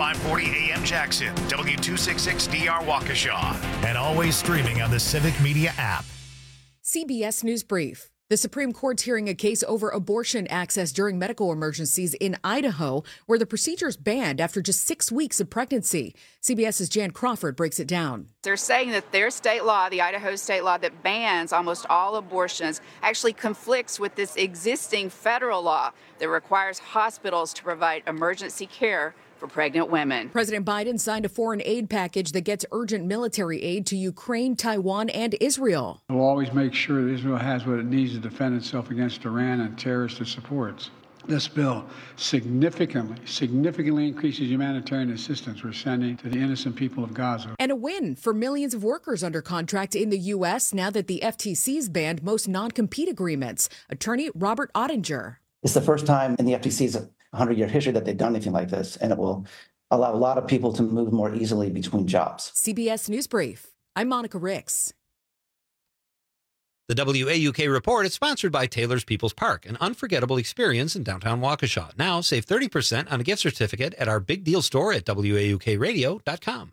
540 AM Jackson, W266DR Waukesha, and always streaming on the Civic Media app. CBS News Brief. The Supreme Court's hearing a case over abortion access during medical emergencies in Idaho, where the procedure is banned after just 6 weeks of pregnancy. CBS's Jan Crawford breaks it down. They're saying that their state law, the Idaho state law that bans almost all abortions, actually conflicts with this existing federal law that requires hospitals to provide emergency care for pregnant women. President Biden signed a foreign aid package that gets urgent military aid to Ukraine, Taiwan, and Israel. We'll always make sure that Israel has what it needs to defend itself against Iran and terrorists it supports. This bill significantly increases humanitarian assistance we're sending to the innocent people of Gaza. And a win for millions of workers under contract in the U.S. now that the FTC's banned most non-compete agreements. Attorney Robert Ottinger. It's the first time in the FTC's 100-year history that they've done anything like this, and it will allow a lot of people to move more easily between jobs. CBS News Brief. I'm Monica Ricks. The WAUK Report is sponsored by Taylor's People's Park, an unforgettable experience in downtown Waukesha. Now save 30% on a gift certificate at our big deal store at WAUKradio.com.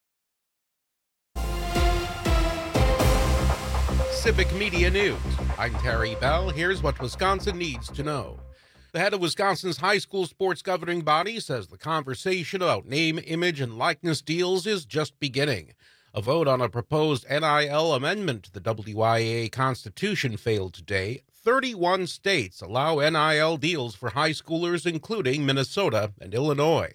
Civic Media News. I'm Terry Bell. Here's what Wisconsin needs to know. The head of Wisconsin's high school sports governing body says the conversation about name, image, and likeness deals is just beginning. A vote on a proposed NIL amendment to the WIAA Constitution failed today. 31 states allow NIL deals for high schoolers, including Minnesota and Illinois.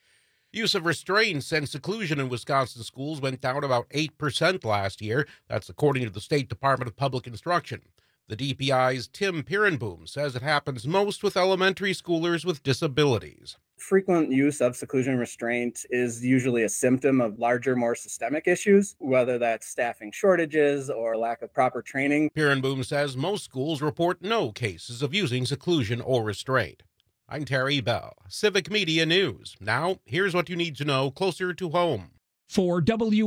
Use of restraints and seclusion in Wisconsin schools went down about 8% last year. That's according to the State Department of Public Instruction. The DPI's Tim Pirenboom says it happens most with elementary schoolers with disabilities. Frequent use of seclusion restraint is usually a symptom of larger, more systemic issues, whether that's staffing shortages or lack of proper training. Pirenboom says most schools report no cases of using seclusion or restraint. I'm Terry Bell, Civic Media News. Now, here's what you need to know closer to home. For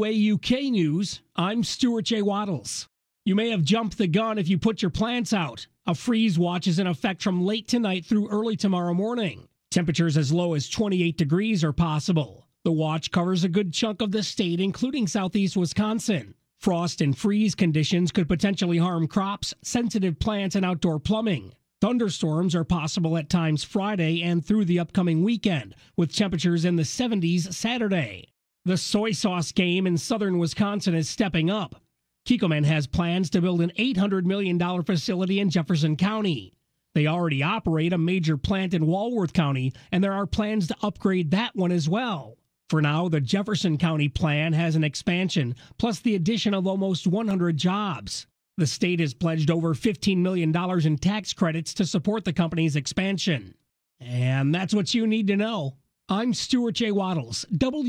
WAUK News, I'm Stuart J. Waddles. You may have jumped the gun if you put your plants out. A freeze watch is in effect from late tonight through early tomorrow morning. Temperatures as low as 28 degrees are possible. The watch covers a good chunk of the state, including southeast Wisconsin. Frost and freeze conditions could potentially harm crops, sensitive plants, and outdoor plumbing. Thunderstorms are possible at times Friday and through the upcoming weekend, with temperatures in the 70s Saturday. The soy sauce game in southern Wisconsin is stepping up. Kikkoman has plans to build an $800 million facility in Jefferson County. They already operate a major plant in Walworth County, and there are plans to upgrade that one as well. For now, the Jefferson County plan has an expansion, plus the addition of almost 100 jobs. The state has pledged over $15 million in tax credits to support the company's expansion. And that's what you need to know. I'm Stuart J. Waddles,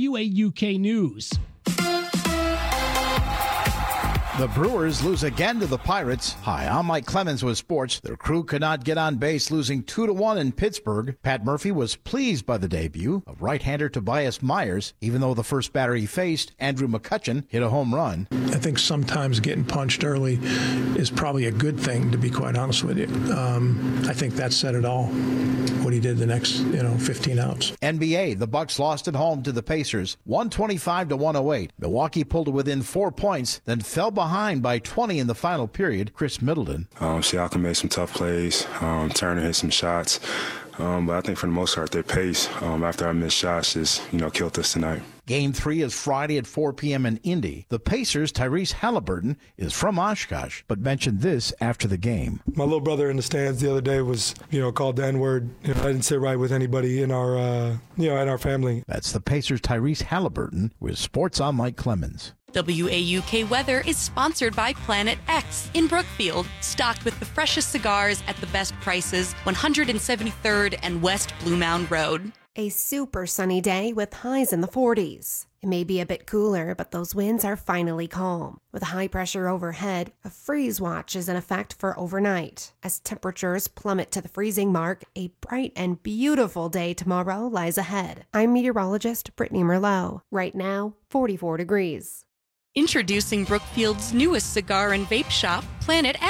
WAUK News. The Brewers lose again to the Pirates. Hi, I'm Mike Clemens with sports. Their crew could not get on base, losing 2-1 in Pittsburgh. Pat Murphy was pleased by the debut of right-hander Tobias Myers, even though the first batter he faced, Andrew McCutchen, hit a home run. I think sometimes getting punched early is probably a good thing, to be quite honest with you. I think that said it all, what he did the next 15 outs. NBA, the Bucks lost at home to the Pacers, 125-108. Milwaukee pulled to within 4 points, then fell behind by 20 in the final period. Chris Middleton. Siakam made some tough plays. Turner hit some shots. But I think for the most part, their pace after our missed shots just, killed us tonight. Game 3 is Friday at 4 p.m. in Indy. The Pacers' Tyrese Halliburton is from Oshkosh, but mentioned this after the game. My little brother in the stands the other day was, called the N-word. I didn't sit right with anybody in our, in our family. That's the Pacers' Tyrese Halliburton with Sports on Mike Clemens. WAUK Weather is sponsored by Planet X in Brookfield, stocked with the freshest cigars at the best prices, 173rd and West Blue Mound Road. A super sunny day with highs in the 40s. It may be a bit cooler, but those winds are finally calm. With high pressure overhead, a freeze watch is in effect for overnight. As temperatures plummet to the freezing mark, a bright and beautiful day tomorrow lies ahead. I'm meteorologist Brittany Merlot. Right now, 44 degrees. Introducing Brookfield's newest cigar and vape shop, Planet X.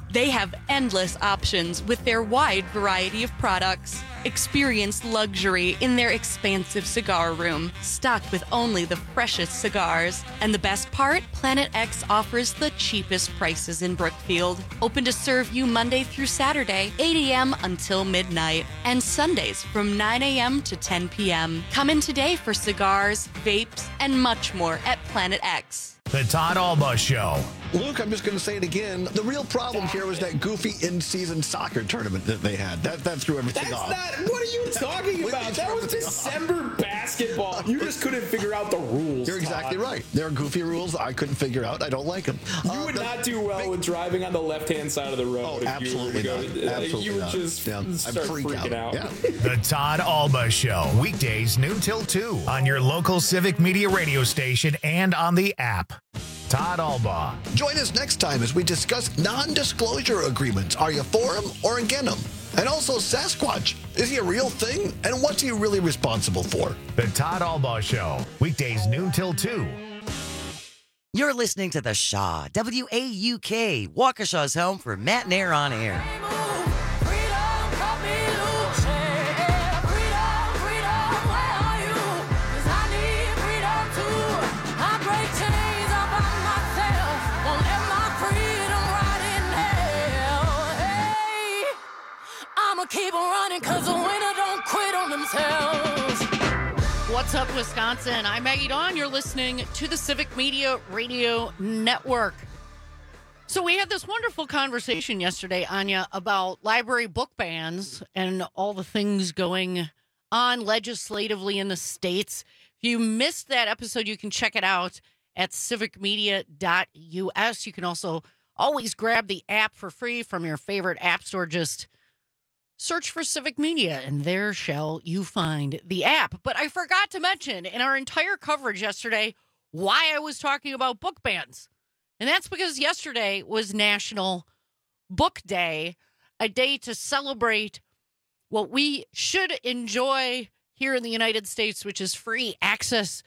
They have endless options with their wide variety of products. Experience luxury in their expansive cigar room, stocked with only the freshest cigars. And the best part? Planet X offers the cheapest prices in Brookfield. Open to serve you Monday through Saturday, 8 a.m. until midnight, and Sundays from 9 a.m. to 10 p.m. Come in today for cigars, vapes, and much more at Planet X. The Todd Alba Show. Luke, I'm just going to say it again. The real problem here was that goofy in-season soccer tournament that they had. That threw everything off. What are you talking about? That was December basketball. You just couldn't figure out the rules. You're exactly right. There are goofy rules I couldn't figure out. I don't like them. You would not do well with driving on the left-hand side of the road. Oh, absolutely not. Absolutely you would not. just start freaking out. Yeah. The Todd Alba Show. Weekdays noon till 2 on your local Civic Media radio station and on the app. Todd Alba. Join us next time as we discuss non-disclosure agreements. Are you for them or against them? And also Sasquatch. Is he a real thing? And what's he really responsible for? The Todd Alba Show. Weekdays noon till 2. You're listening to The Shaw, WAUK, Waukesha's home for Matt and Air on Air. Keep on running because the winner don't quit on themselves. What's up, Wisconsin? I'm Maggie Dawn. You're listening to the Civic Media Radio Network. So we had this wonderful conversation yesterday, Anya, about library book bans and all the things going on legislatively in the states. If you missed that episode, you can check it out at civicmedia.us. You can also always grab the app for free from your favorite app store. Just search for Civic Media, and there shall you find the app. But I forgot to mention in our entire coverage yesterday why I was talking about book bans. And that's because yesterday was National Book Day, a day to celebrate what we should enjoy here in the United States, which is free access,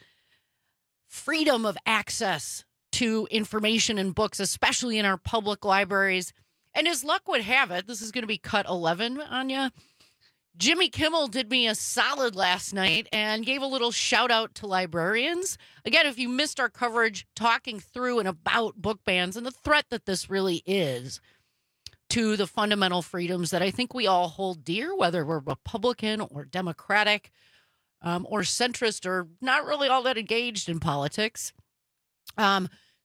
freedom of access to information and books, especially in our public libraries. And as luck would have it, this is going to be cut 11, Anya. Jimmy Kimmel did me a solid last night and gave a little shout out to librarians. Again, if you missed our coverage talking through and about book bans and the threat that this really is to the fundamental freedoms that I think we all hold dear, whether we're Republican or Democratic or centrist or not really all that engaged in politics. I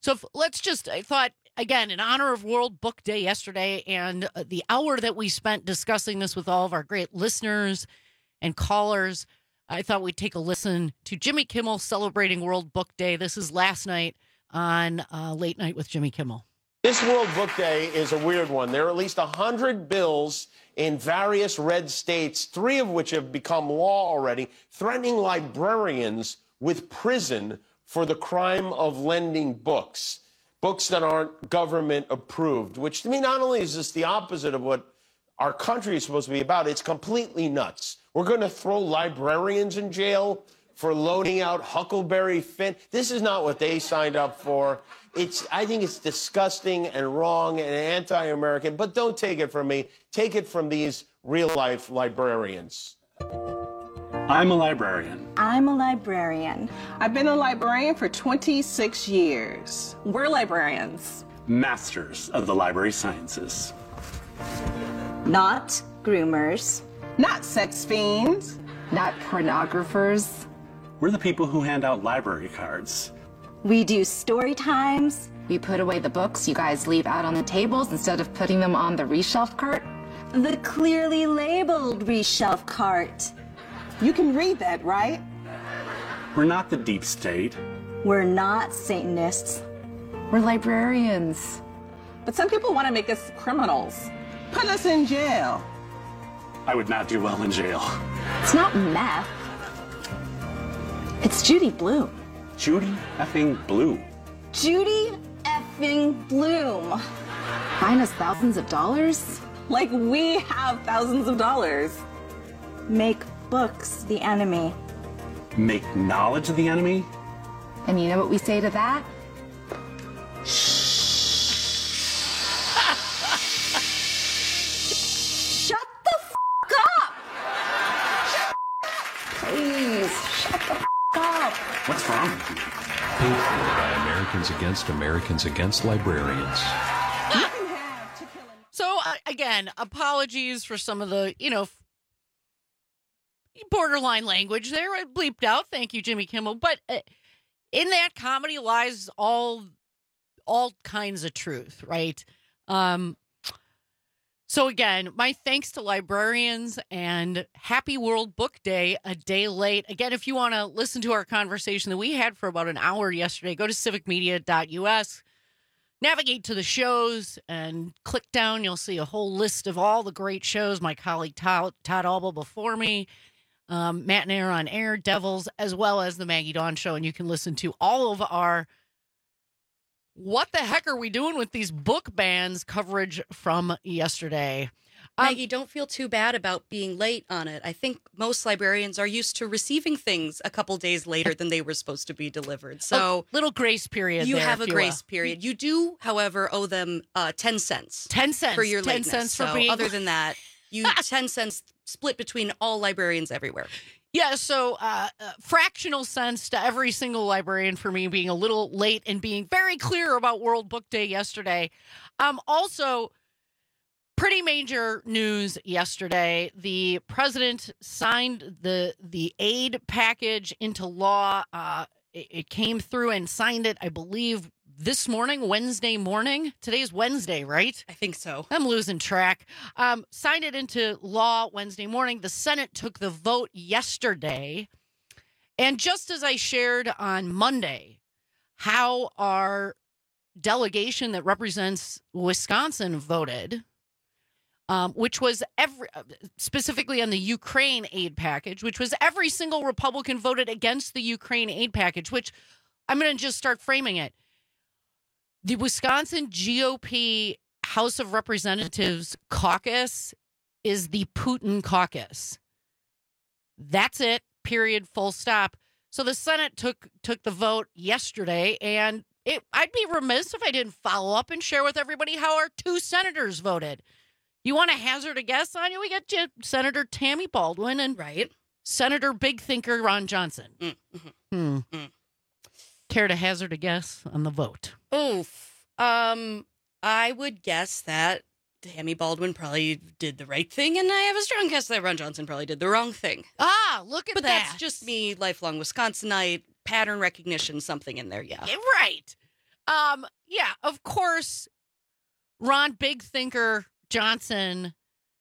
thought, again, in honor of World Book Day yesterday and the hour that we spent discussing this with all of our great listeners and callers, I thought we'd take a listen to Jimmy Kimmel celebrating World Book Day. This is last night on Late Night with Jimmy Kimmel. This World Book Day is a weird one. There are at least 100 bills in various red states, 3 of which have become law already, threatening librarians with prison for the crime of lending books that aren't government approved, which to me not only is this the opposite of what our country is supposed to be about, it's completely nuts. We're going to throw librarians in jail for loaning out Huckleberry Finn. This is not what they signed up for. I think it's disgusting and wrong and anti-American, but don't take it from me. Take it from these real-life librarians. I'm a librarian. I'm a librarian. I've been a librarian for 26 years. We're librarians. Masters of the library sciences. Not groomers. Not sex fiends. Not pornographers. We're the people who hand out library cards. We do story times. We put away the books you guys leave out on the tables instead of putting them on the reshelf cart. The clearly labeled reshelf cart. You can read that, right? We're not the deep state. We're not Satanists. We're librarians. But some people want to make us criminals. Put us in jail. I would not do well in jail. It's not meth. It's Judy Blume. Judy effing Blume. Judy effing Blume. Find us thousands of dollars? Like we have thousands of dollars. Make books the enemy. Make knowledge the enemy? And you know what we say to that? What's wrong with you? Paid for by Americans Against Librarians. So, again, apologies for some of the, borderline language there. I bleeped out. Thank you, Jimmy Kimmel. But in that comedy lies all kinds of truth, right? So, again, my thanks to librarians and happy World Book Day a day late. Again, if you want to listen to our conversation that we had for about an hour yesterday, go to civicmedia.us. Navigate to the shows and click down. You'll see a whole list of all the great shows. My colleague Todd Alba before me, Matt and Air on Air, Devils, as well as the Maggie Dawn Show. And you can listen to all of our what the heck are we doing with these book bans coverage from yesterday. Maggie, don't feel too bad about being late on it. I think most librarians are used to receiving things a couple days later than they were supposed to be delivered. So little grace period. You there, have a grace period. You do, however, owe them 10 cents. 10 cents for your 10 lateness. cents for so being. Other than that, you 10 cents split between all librarians everywhere. Yeah, so fractional sense to every single librarian for me being a little late and being very clear about World Book Day yesterday. Also, pretty major news yesterday. The president signed the aid package into law. It came through and signed it, I believe, this morning, Wednesday morning. Today's Wednesday, right? I think so. I'm losing track. Signed it into law Wednesday morning. The Senate took the vote yesterday. And just as I shared on Monday, how our delegation that represents Wisconsin voted, which was specifically on the Ukraine aid package, which was every single Republican voted against the Ukraine aid package, which I'm going to just start framing it. The Wisconsin GOP House of Representatives caucus is the Putin caucus. That's it, period, full stop. So the Senate took the vote yesterday, and I'd be remiss if I didn't follow up and share with everybody how our two senators voted. You want to hazard a guess on you? We got you, Senator Tammy Baldwin and Senator Big Thinker Ron Johnson. Care to hazard a guess on the vote? I would guess that Tammy Baldwin probably did the right thing, and I have a strong guess that Ron Johnson probably did the wrong thing. Look at that. But that's just me, lifelong Wisconsinite, pattern recognition, something in there, yeah. Right. Yeah, of course, Ron Big Thinker Johnson,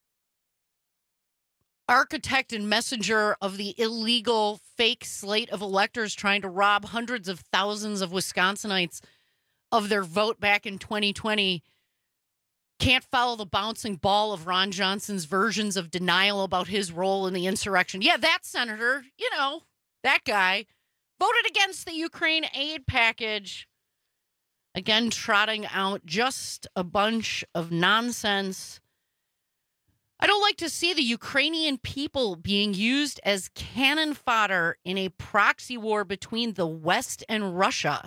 architect and messenger of the illegal fake slate of electors trying to rob hundreds of thousands of Wisconsinites of their vote back in 2020, can't follow the bouncing ball of Ron Johnson's versions of denial about his role in the insurrection. Yeah, that senator, that guy, voted against the Ukraine aid package. Again, trotting out just a bunch of nonsense. I don't like to see the Ukrainian people being used as cannon fodder in a proxy war between the West and Russia.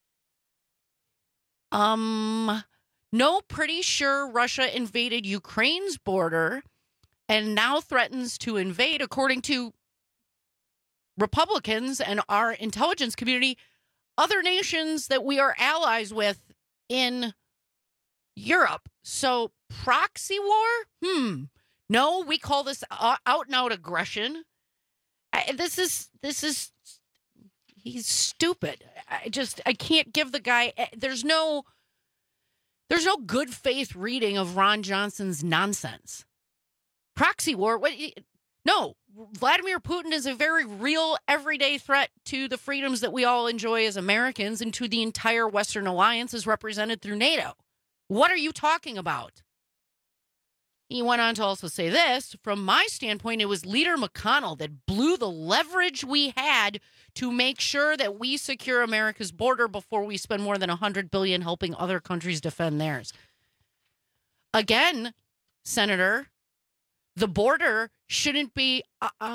No, pretty sure Russia invaded Ukraine's border and now threatens to invade, according to Republicans and our intelligence community, other nations that we are allies with in Europe. So proxy war? No, we call this out and out aggression. This is he's stupid. I can't give the guy, there's no good faith reading of Ron Johnson's nonsense. Proxy war? No, Vladimir Putin is a very real, everyday threat to the freedoms that we all enjoy as Americans and to the entire Western alliance as represented through NATO. What are you talking about? He went on to also say this, from my standpoint, it was Leader McConnell that blew the leverage we had to make sure that we secure America's border before we spend more than $100 billion helping other countries defend theirs. Again, Senator, the border shouldn't be,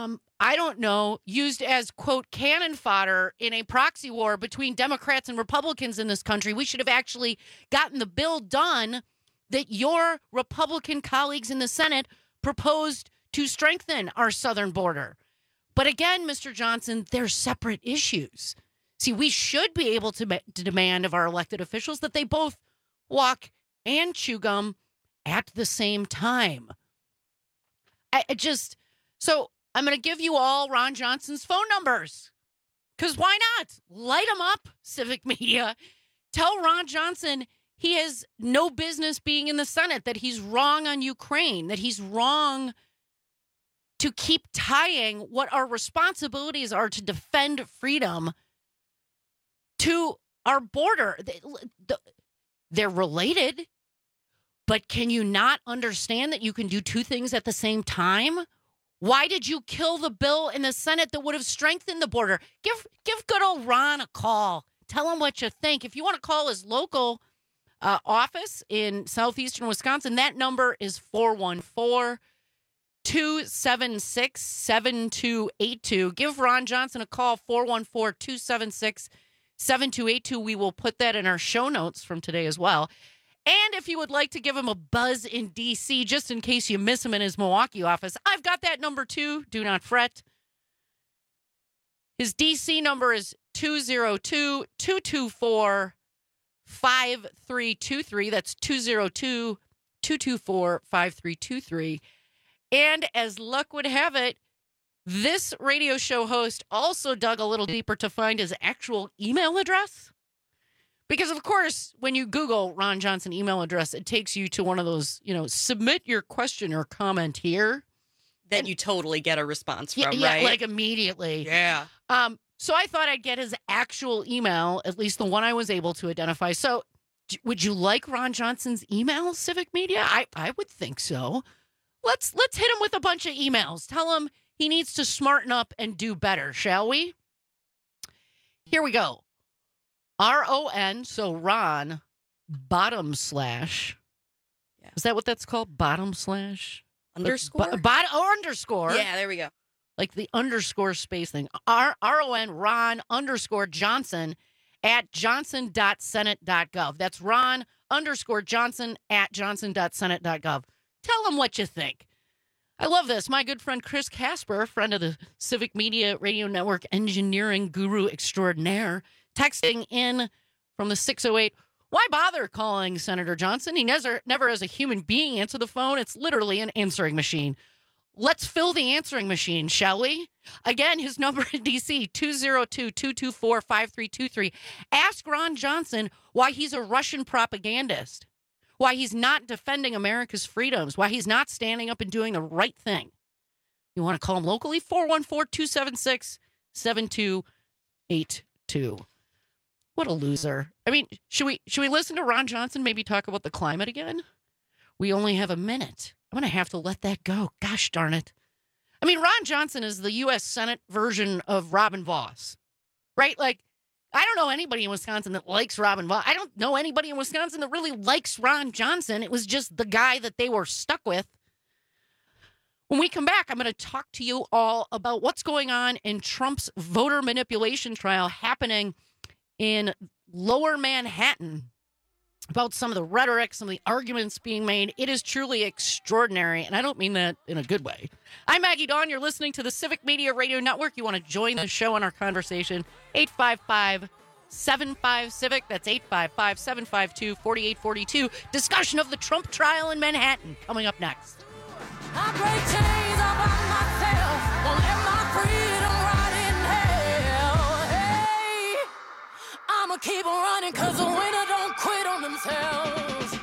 used as, quote, cannon fodder in a proxy war between Democrats and Republicans in this country. We should have actually gotten the bill done that your Republican colleagues in the Senate proposed to strengthen our southern border. But again, Mr. Johnson, they're separate issues. See, we should be able to demand of our elected officials that they both walk and chew gum at the same time. So I'm going to give you all Ron Johnson's phone numbers. Because why not? Light them up, Civic Media. Tell Ron Johnson he has no business being in the Senate, that he's wrong on Ukraine, that he's wrong to keep tying what our responsibilities are to defend freedom to our border. They're related, but can you not understand that you can do two things at the same time? Why did you kill the bill in the Senate that would have strengthened the border? Give good old Ron a call. Tell him what you think. If you want to call his local office in southeastern Wisconsin, that number is 414-276-7282. Give Ron Johnson a call, 414-276-7282. We will put that in our show notes from today as well. And if you would like to give him a buzz in D.C., just in case you miss him in his Milwaukee office, I've got that number too. Do not fret. His D.C. number is 202-224-5323. That's 202-224-5323. And as luck would have it, this radio show host also dug a little deeper to find his actual email address. Because, of course, when you Google Ron Johnson email address, it takes you to one of those, submit your question or comment here. Then you totally get a response from, yeah, right? Like immediately. Yeah. So I thought I'd get his actual email, at least the one I was able to identify. So would you like Ron Johnson's email, Civic Media? I would think so. Let's hit him with a bunch of emails. Tell him he needs to smarten up and do better, shall we? Here we go. RON, so Ron, /. Yeah. Is that what that's called? / Underscore? Underscore. Yeah, there we go. Like the underscore space thing. RON, Ron _ Johnson at johnson.senate.gov. That's Ron _ Johnson at johnson.senate.gov. Tell him what you think. I love this. My good friend Chris Casper, friend of the Civic Media Radio Network engineering guru extraordinaire, texting in from the 608, why bother calling Senator Johnson? He never as a human being answer the phone. It's literally an answering machine. Let's fill the answering machine, shall we? Again, his number in D.C., 202-224-5323. Ask Ron Johnson why he's a Russian propagandist, why he's not defending America's freedoms, why he's not standing up and doing the right thing. You want to call him locally? 414-276-7282. What a loser. I mean, should we listen to Ron Johnson maybe talk about the climate again? We only have a minute. I'm going to have to let that go. Gosh darn it. I mean, Ron Johnson is the U.S. Senate version of Robin Vos, right? Like, I don't know anybody in Wisconsin that likes Robin Vos. I don't know anybody in Wisconsin that really likes Ron Johnson. It was just the guy that they were stuck with. When we come back, I'm going to talk to you all about what's going on in Trump's voter manipulation trial happening in Lower Manhattan, about some of the rhetoric, some of the arguments being made. It is truly extraordinary, and I don't mean that in a good way. I'm Maggie Dawn. You're listening to the Civic Media Radio Network. You want to join the show in our conversation, 855-75-CIVIC. That's 855-752-4842. Discussion of the Trump trial in Manhattan coming up next. I break chains all by myself, won't let my freedom rot in hell. Hey, I'ma keep on running, cause the winner don't quit on themselves.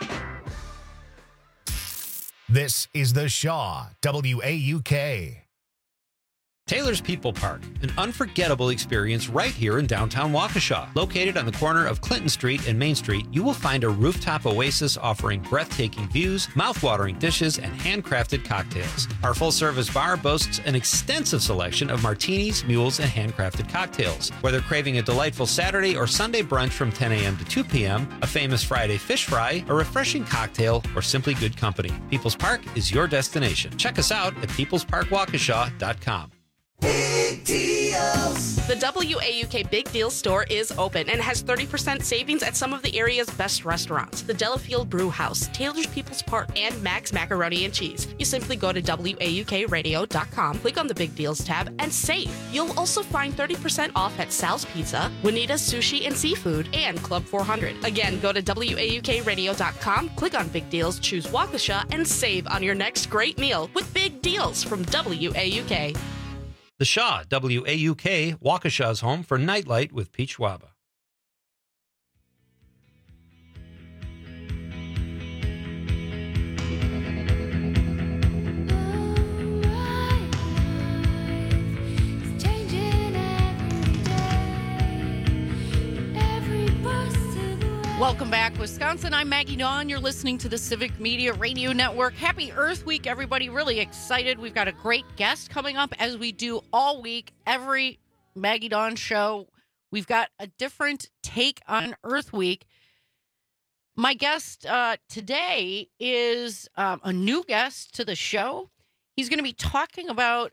This is the Shaw, WAUK. Taylor's People Park, an unforgettable experience right here in downtown Waukesha. Located on the corner of Clinton Street and Main Street, you will find a rooftop oasis offering breathtaking views, mouth-watering dishes, and handcrafted cocktails. Our full-service bar boasts an extensive selection of martinis, mules, and handcrafted cocktails. Whether craving a delightful Saturday or Sunday brunch from 10 a.m. to 2 p.m., a famous Friday fish fry, a refreshing cocktail, or simply good company, People's Park is your destination. Check us out at peoplesparkwaukesha.com. Big T deals. The WAUK Big Deals store is open and has 30% savings at some of the area's best restaurants. The Delafield Brew House, Taylor's People's Park, and Max Macaroni and Cheese. You simply go to WAUKradio.com, click on the Big Deals tab, and save. You'll also find 30% off at Sal's Pizza, Juanita's Sushi and Seafood, and Club 400. Again, go to WAUKradio.com, click on Big Deals, choose Waukesha, and save on your next great meal with big deals from WAUK. The Shaw, WAUK, Waukesha's home for Nightlight with Pete Schwaba. Welcome back, Wisconsin. I'm Maggie Dawn. You're listening to the Civic Media Radio Network. Happy Earth Week, everybody. Really excited. We've got a great guest coming up, as we do all week. Every Maggie Dawn show, we've got a different take on Earth Week. My guest today is a new guest to the show. He's going to be talking about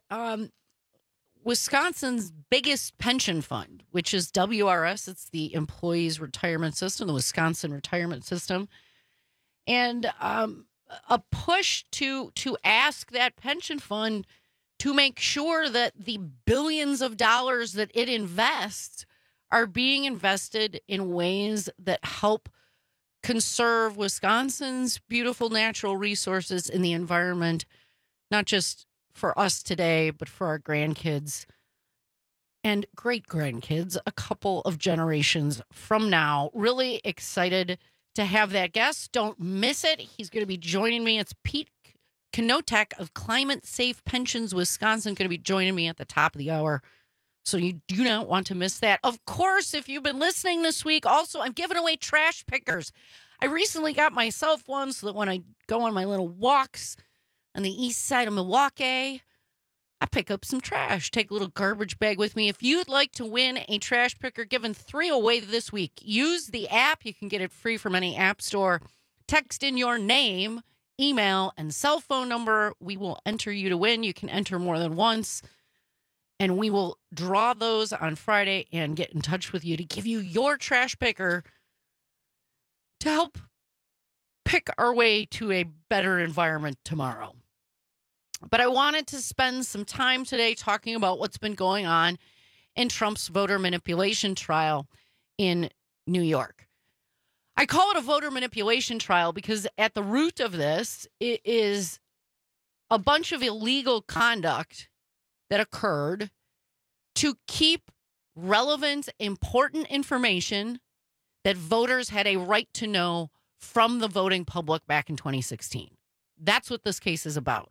Wisconsin's biggest pension fund, which is WRS. It's the Employees Retirement System, the Wisconsin Retirement System. And a push to ask that pension fund to make sure that the billions of dollars that it invests are being invested in ways that help conserve Wisconsin's beautiful natural resources in the environment, not just for us today, but for our grandkids and great-grandkids a couple of generations from now. Really excited to have that guest. Don't miss it. He's going to be joining me. It's Pete Knotek of Climate Safe Pensions Wisconsin, going to be joining me at the top of the hour. So you do not want to miss that. Of course, if you've been listening this week, also, I'm giving away trash pickers. I recently got myself one so that when I go on my little walks on the east side of Milwaukee, I pick up some trash. Take a little garbage bag with me. If you'd like to win a trash picker, giving 3 away this week, use the app. You can get it free from any app store. Text in your name, email, and cell phone number. We will enter you to win. You can enter more than once. And we will draw those on Friday and get in touch with you to give you your trash picker to help pick our way to a better environment tomorrow. But I wanted to spend some time today talking about what's been going on in Trump's voter manipulation trial in New York. I call it a voter manipulation trial because at the root of this, it is a bunch of illegal conduct that occurred to keep relevant, important information that voters had a right to know from the voting public back in 2016. That's what this case is about.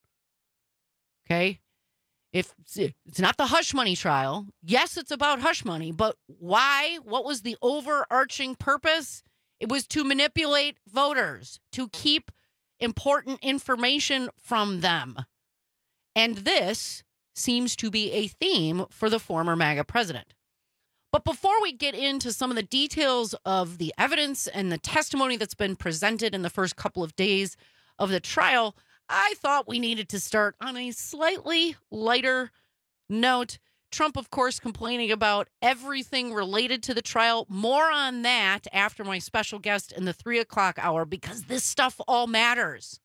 Okay? If it's not the hush money trial. Yes, it's about hush money, but why? What was the overarching purpose? It was to manipulate voters, to keep important information from them. And this seems to be a theme for the former MAGA president. But before we get into some of the details of the evidence and the testimony that's been presented in the first couple of days of the trial, I thought we needed to start on a slightly lighter note. Trump, of course, complaining about everything related to the trial. More on that after my special guest in the 3 o'clock hour, because this stuff all matters.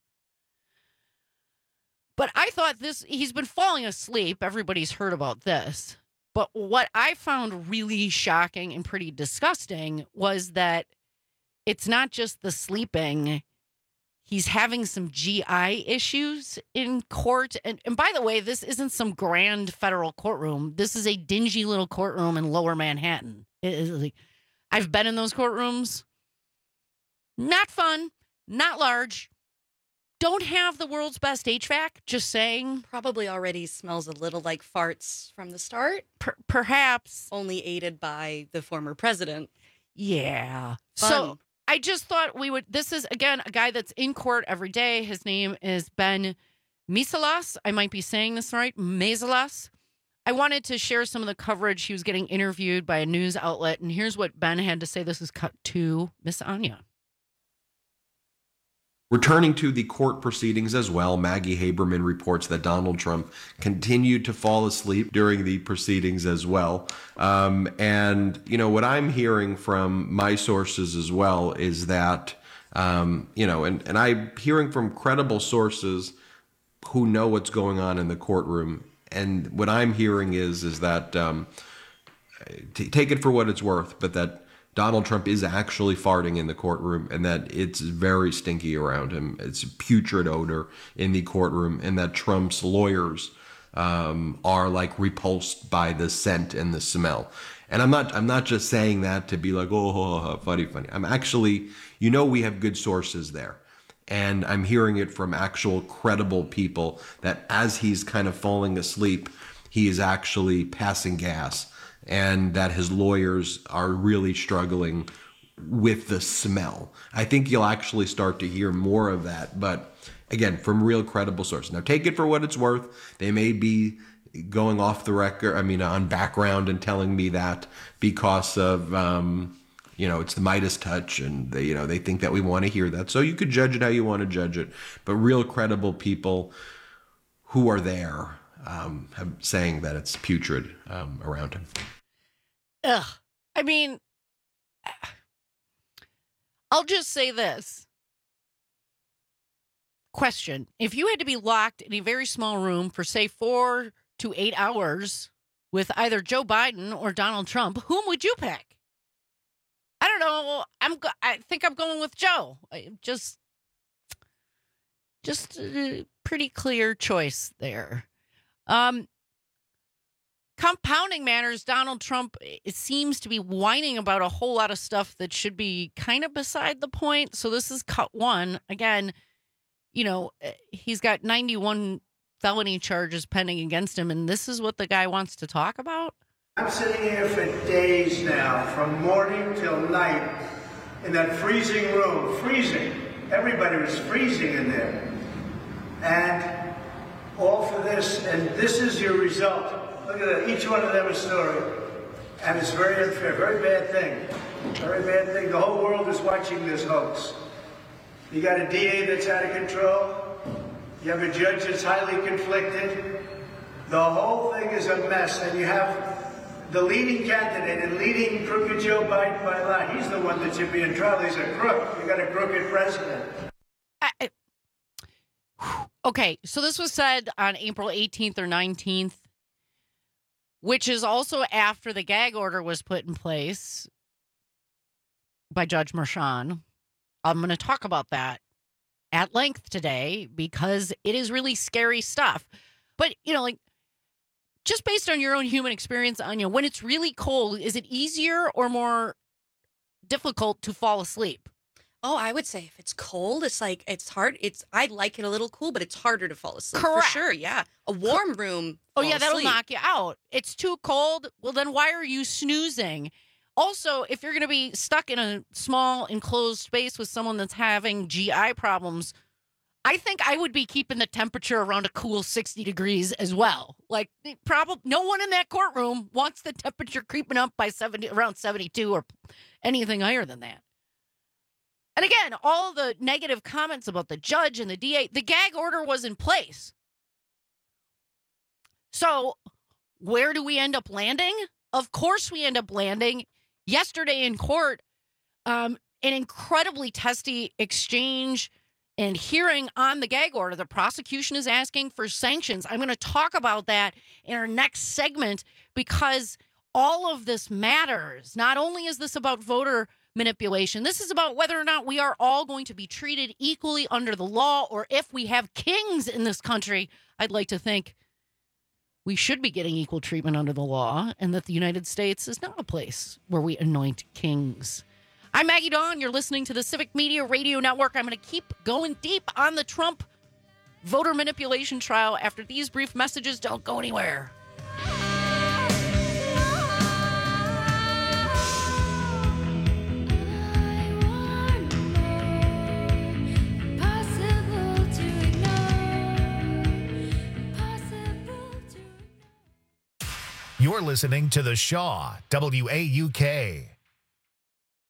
But I thought he's been falling asleep. Everybody's heard about this. But what I found really shocking and pretty disgusting was that it's not just the sleeping. He's having some GI issues in court. And by the way, this isn't some grand federal courtroom. This is a dingy little courtroom in Lower Manhattan. I've been in those courtrooms. Not fun, not large. Don't have the world's best HVAC, just saying. Probably already smells a little like farts from the start. Perhaps. Only aided by the former president. Yeah. Fun. So I just thought this is, again, a guy that's in court every day. His name is Ben Meiselas. I might be saying this right. Meiselas. I wanted to share some of the coverage. He was getting interviewed by a news outlet, and here's what Ben had to say. This is cut to Miss Anya. Returning to the court proceedings as well, Maggie Haberman reports that Donald Trump continued to fall asleep during the proceedings as well. And, you know, what I'm hearing from my sources as well is that, you know, and I'm hearing from credible sources who know what's going on in the courtroom. And what I'm hearing is that, take it for what it's worth, but that Donald Trump is actually farting in the courtroom and that it's very stinky around him. It's a putrid odor in the courtroom, and that Trump's lawyers are like repulsed by the scent and the smell. And I'm not just saying that to be like, oh, funny. I'm actually, you know, we have good sources there. And I'm hearing it from actual credible people that as he's kind of falling asleep, he is actually passing gas, and that his lawyers are really struggling with the smell. I think you'll actually start to hear more of that, but again, from real credible sources. Now, take it for what it's worth. They may be going off the record, on background and telling me that because of, it's the Midas touch, and they think that we want to hear that. So you could judge it how you want to judge it, but real credible people who are there have saying that it's putrid around him. Ugh. I'll just say this. Question. If you had to be locked in a very small room for, say, 4 to 8 hours with either Joe Biden or Donald Trump, whom would you pick? I don't know. I think I'm going with Joe. Just a pretty clear choice there. Compounding matters, Donald Trump, it seems to be whining about a whole lot of stuff that should be kind of beside the point. So this is cut one. Again, he's got 91 felony charges pending against him, and this is what the guy wants to talk about? I'm sitting here for days now, from morning till night, in that freezing room, freezing. Everybody was freezing in there. And all for this, and this is your result. Look at that, each one of them a story. And it's very unfair, very bad thing. Very bad thing. The whole world is watching this hoax. You got a DA that's out of control. You have a judge that's highly conflicted. The whole thing is a mess, and you have the leading candidate and leading crooked Joe Biden by a lot. He's the one that should be in trial. He's a crook. You got a crooked president. Okay, so this was said on April 18th or 19th, which is also after the gag order was put in place by Judge Merchan. I'm going to talk about that at length today because it is really scary stuff. But, just based on your own human experience, Anya, when it's really cold, is it easier or more difficult to fall asleep? Oh, I would say if it's cold, it's hard. I like it a little cool, but it's harder to fall asleep. Correct. For sure, yeah. A warm room. Oh, yeah, that'll knock you out. It's too cold. Well, then why are you snoozing? Also, if you're going to be stuck in a small enclosed space with someone that's having GI problems, I think I would be keeping the temperature around a cool 60 degrees as well. Like, probably no one in that courtroom wants the temperature creeping up by around 72 or anything higher than that. And again, all the negative comments about the judge and the DA, the gag order was in place. So where do we end up landing? Of course we end up landing yesterday in court, an incredibly testy exchange and hearing on the gag order. The prosecution is asking for sanctions. I'm going to talk about that in our next segment because all of this matters. Not only is this about voter manipulation, this is about whether or not we are all going to be treated equally under the law, or if we have kings in this country. I'd like to think we should be getting equal treatment under the law, and that the United States is not a place where we anoint kings. I'm Maggie Dawn. You're listening to the Civic Media Radio Network. I'm going to keep going deep on the Trump voter manipulation trial after these brief messages. Don't go anywhere. You're listening to The Shaw, WAUK.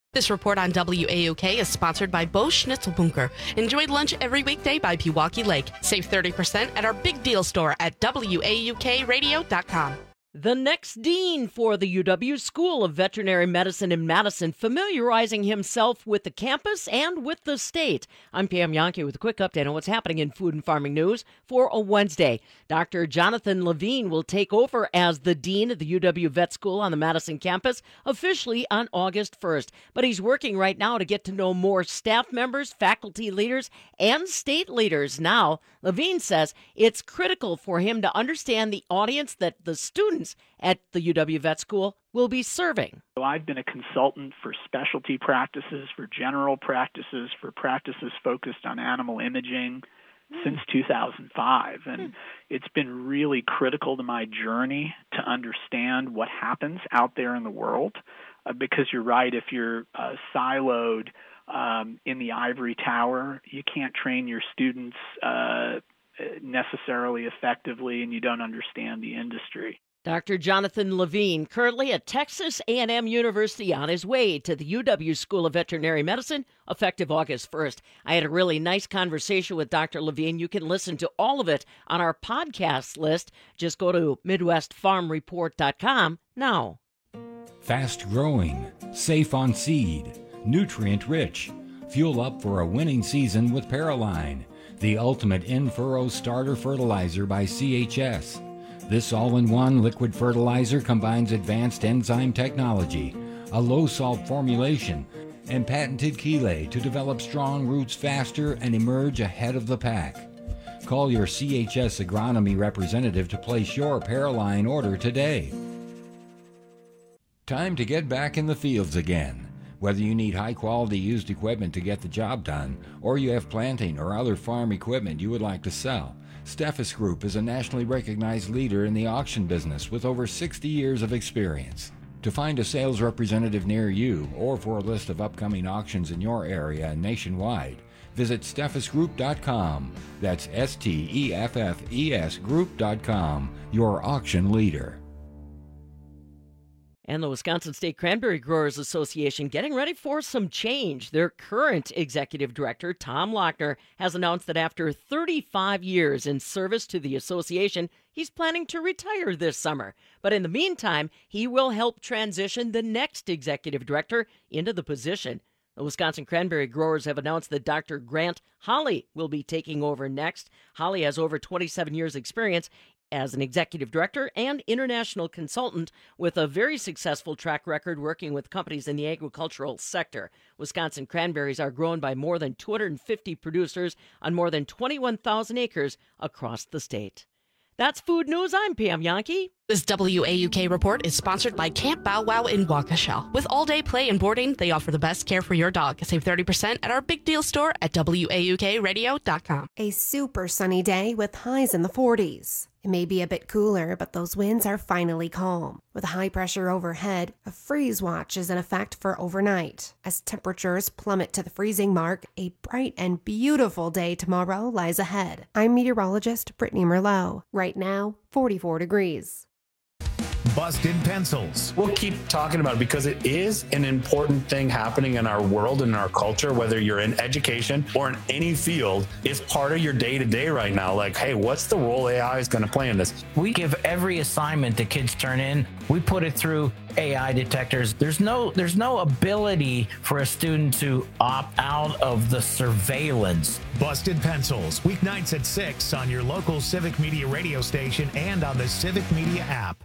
This report on WAUK is sponsored by Bo Schnitzelbunker. Enjoy lunch every weekday by Pewaukee Lake. Save 30% at our big deal store at WAUKradio.com. The next dean for the UW School of Veterinary Medicine in Madison, familiarizing himself with the campus and with the state. I'm Pam Yonke with a quick update on what's happening in food and farming news for a Wednesday. Dr. Jonathan Levine will take over as the dean of the UW Vet School on the Madison campus officially on August 1st. But he's working right now to get to know more staff members, faculty leaders, and state leaders. Now, Levine says it's critical for him to understand the audience that the students at the UW Vet School will be serving. So I've been a consultant for specialty practices, for general practices, for practices focused on animal imaging since 2005. And it's been really critical to my journey to understand what happens out there in the world. Because you're right, if you're siloed in the ivory tower, you can't train your students necessarily effectively, and you don't understand the industry. Dr. Jonathan Levine, currently at Texas A&M University, on his way to the UW School of Veterinary Medicine, effective August 1st. I had a really nice conversation with Dr. Levine. You can listen to all of it on our podcast list. Just go to MidwestFarmReport.com now. Fast growing, safe on seed, nutrient rich. Fuel up for a winning season with Paraline, the ultimate in-furrow starter fertilizer by CHS. This all-in-one liquid fertilizer combines advanced enzyme technology, a low-salt formulation, and patented chelate to develop strong roots faster and emerge ahead of the pack. Call your CHS agronomy representative to place your Paraline order today. Time to get back in the fields again. Whether you need high-quality used equipment to get the job done, or you have planting or other farm equipment you would like to sell, Steffes Group is a nationally recognized leader in the auction business with over 60 years of experience. To find a sales representative near you or for a list of upcoming auctions in your area and nationwide, visit SteffesGroup.com. That's STEFFES Group.com, your auction leader. And the Wisconsin State Cranberry Growers Association getting ready for some change. Their current executive director, Tom Lochner, has announced that after 35 years in service to the association, he's planning to retire this summer. But in the meantime, he will help transition the next executive director into the position. The Wisconsin Cranberry Growers have announced that Dr. Grant Holly will be taking over next. Holly has over 27 years' experience as an executive director and international consultant with a very successful track record working with companies in the agricultural sector. Wisconsin cranberries are grown by more than 250 producers on more than 21,000 acres across the state. That's Food News. I'm Pam Yonke. This WAUK report is sponsored by Camp Bow Wow in Waukesha. With all-day play and boarding, they offer the best care for your dog. Save 30% at our big deal store at WAUKradio.com. A super sunny day with highs in the 40s. It may be a bit cooler, but those winds are finally calm. With high pressure overhead, a freeze watch is in effect for overnight. As temperatures plummet to the freezing mark, a bright and beautiful day tomorrow lies ahead. I'm meteorologist Brittany Merlot. Right now, 44 degrees. Busted Pencils. We'll keep talking about it because it is an important thing happening in our world and in our culture, whether you're in education or in any field. It's part of your day-to-day right now. Like, hey, what's the role AI is going to play in this? We give every assignment that kids turn in, we put it through AI detectors. There's no ability for a student to opt out of the surveillance. Busted Pencils, weeknights at 6 on your local Civic Media radio station and on the Civic Media app.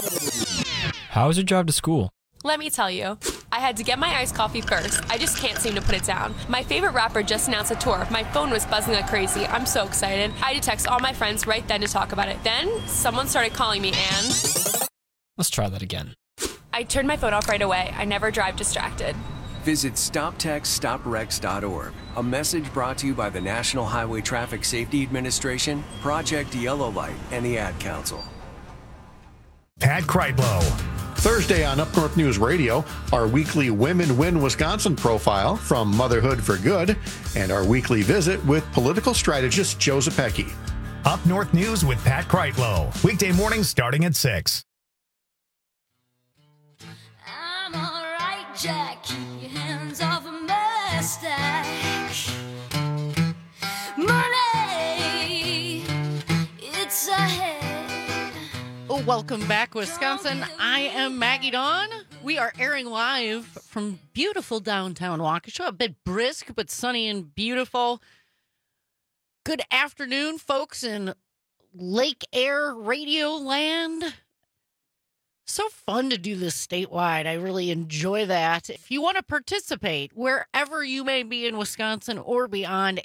How was your drive to school? Let me tell you, I had to get my iced coffee first. I just can't seem to put it down. My favorite rapper just announced a tour. My phone was buzzing like crazy. I'm so excited. I had to text all my friends right then to talk about it. Then someone started calling me and... Let's try that again. I turned my phone off right away. I never drive distracted. Visit StopTextStopWrecks.org. A message brought to you by the National Highway Traffic Safety Administration, Project Yellow Light, and the Ad Council. Pat Kreitlow. Thursday on Up North News Radio, our weekly Women Win Wisconsin profile from Motherhood for Good, and our weekly visit with political strategist Joe Zepecki. Up North News with Pat Kreitlow. Weekday mornings starting at 6. I'm all right, Jack. Keep your hands Welcome back, Wisconsin. I am Maggie Dawn. We are airing live from beautiful downtown Waukesha. A bit brisk, but sunny and beautiful. Good afternoon, folks in Lake Air Radio Land. So fun to do this statewide. I really enjoy that. If you want to participate, wherever you may be in Wisconsin or beyond,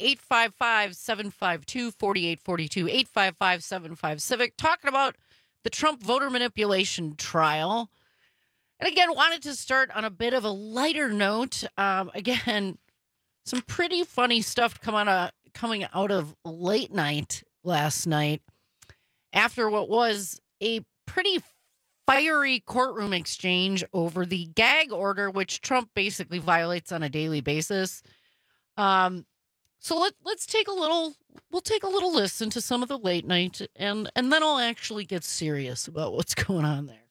855-752-4842, 855-75-CIVIC, talking about the Trump voter manipulation trial. And again, wanted to start on a bit of a lighter note. Again, some pretty funny stuff coming out of late night last night after what was a pretty fiery courtroom exchange over the gag order, which Trump basically violates on a daily basis. So let's take a little listen to some of the late night, and then I'll actually get serious about what's going on there.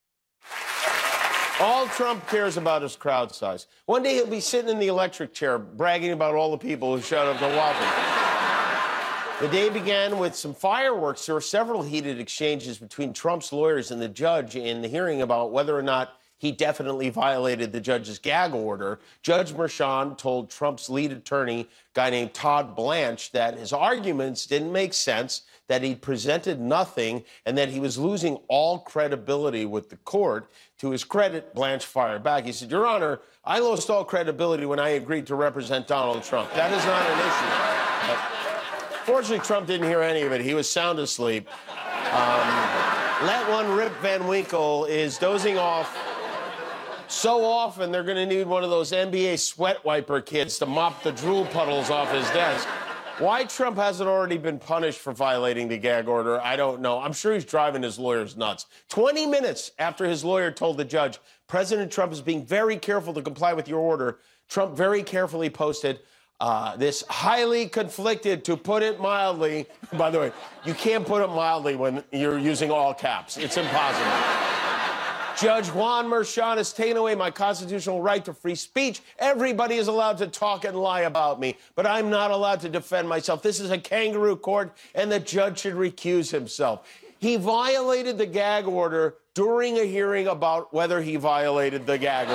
All Trump cares about is crowd size. One day he'll be sitting in the electric chair bragging about all the people who showed up to watch him. The day began with some fireworks. There were several heated exchanges between Trump's lawyers and the judge in the hearing about whether or not he definitely violated the judge's gag order. Judge Merchan told Trump's lead attorney, a guy named Todd Blanche, that his arguments didn't make sense, that he presented nothing, and that he was losing all credibility with the court. To his credit, Blanche fired back. He said, "Your Honor, I lost all credibility when I agreed to represent Donald Trump. That is not an issue." Fortunately, Trump didn't hear any of it. He was sound asleep. Let one rip Van Winkle is dozing off so often they're going to need one of those NBA sweat wiper kids to mop the drool puddles off his desk. Why Trump hasn't already been punished for violating the gag order, I don't know. I'm sure he's driving his lawyers nuts. 20 minutes after his lawyer told the judge, President Trump is being very careful to comply with your order, Trump very carefully posted this highly conflicted, to put it mildly. By the way, you can't put it mildly when you're using all caps. It's impossible. Judge Juan Merchan has taken away my constitutional right to free speech. Everybody is allowed to talk and lie about me, but I'm not allowed to defend myself. This is a kangaroo court, and the judge should recuse himself. He violated the gag order during a hearing about whether he violated the gag